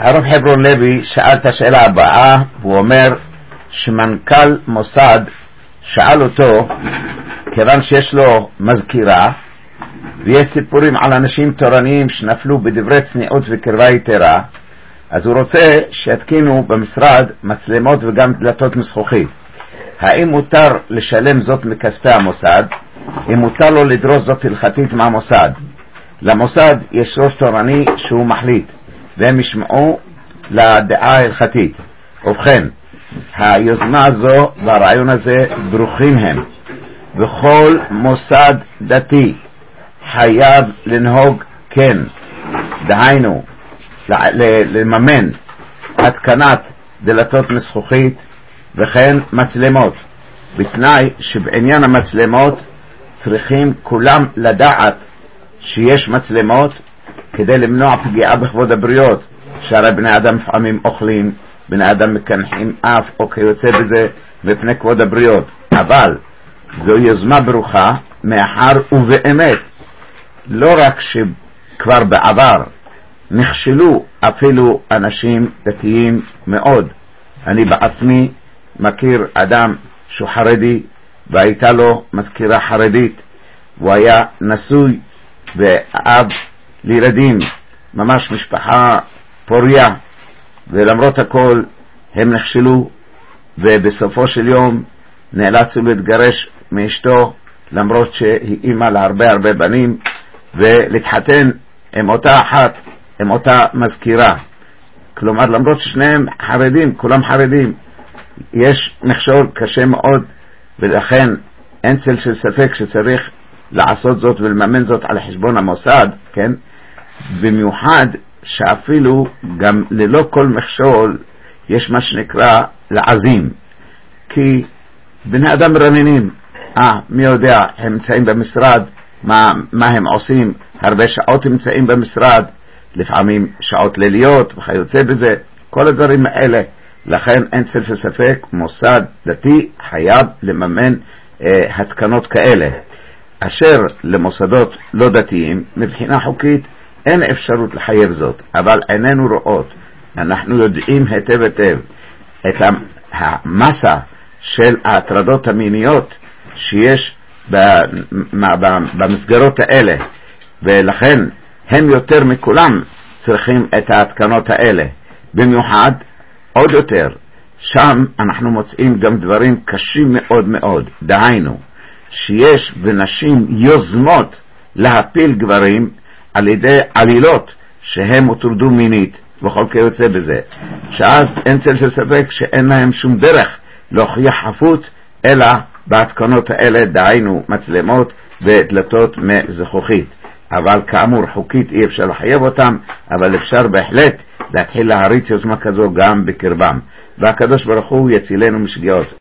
הרב חברון לוי שאל את השאלה הבאה, והוא אומר שמנכ"ל מוסד שאל אותו, כיוון שיש לו מזכירה ויש סיפורים על אנשים תורניים שנפלו בדברי צניעות וקרבה יתרה, אז הוא רוצה שיתקינו במשרד מצלמות וגם דלתות מזכוכית. האם מותר לשלם זאת מכספי המוסד? אם מותר לו לדרוש זאת הלכתית מהמוסד? למוסד יש ראש תורני שהוא מחליט, והם ישמעו לדעה ההלכתית. ובכן, היוזמה הזו והרעיון הזה ברוכים הם. בכל מוסד דתי חייב לנהוג כן, דהיינו לממן התקנת דלתות מזכוכית וכן מצלמות, בתנאי שבעניין המצלמות צריכים כולם לדעת שיש מצלמות כדי למנוע פגיעה בכבוד הבריות, שהרי בני אדם לפעמים אוכלים, בני אדם מקנחים אף או כיוצא בזה מפני כבוד הבריות. אבל זו יוזמה ברוכה, מאחר ובאמת לא רק שכבר בעבר נכשלו אפילו אנשים דתיים מאוד. אני בעצמי מכיר אדם שהוא חרדי והייתה לו מזכירה חרדית, הוא היה נשוי ואב לילדים, ממש משפחה פוריה, ולמרות הכל הם נכשלו, ובסופו של יום נאלצו להתגרש מאשתו, למרות שהיא אימא להרבה בנים, ולהתחתן עם אותה אחת, עם אותה מזכירה. כלומר, למרות ששניהם חרדים, כולם חרדים, יש מכשול קשה מאוד, ולכן אין צל של ספק שצריך לעשות זאת ולממן זאת על חשבון המוסד, כן? במיוחד שאפילו גם ללא כל מכשול יש מה שנקרא לעזים, כי בני אדם רננים, מי יודע, הם נמצאים במשרד, מה הם עושים, הרבה שעות הם נמצאים במשרד, לפעמים שעות ליליות וכיוצא בזה, כל הדברים האלה. לכן אין צל של ספק, מוסד דתי חייב לממן התקנות כאלה, אשר למוסדות לא דתיים מבחינה חוקית אין אפשרות לחייב זאת, אבל עינינו רואות, אנחנו יודעים היטב את המסה של ההטרדות המיניות שיש במסגרות האלה, ולכן הם יותר מכולם צריכים את ההתקנות האלה. במיוחד עוד יותר, שם אנחנו מוצאים גם דברים קשים מאוד מאוד, דהיינו שיש בנשים יוזמות להפיל גברים על ידי עלילות שהם הוטרדו מינית וכל כיוצא בזה, שאז אין צל של ספק שאין להם שום דרך להוכיח חפות אלא בהתקנות האלה, דהיינו מצלמות ודלתות מזכוכית. אבל כאמור חוקית אי אפשר לחייב אותם, אבל אפשר בהחלט להתחיל להריץ יוזמה כזו גם בקרבם, והקדוש ברוך הוא יצילנו משגיאות.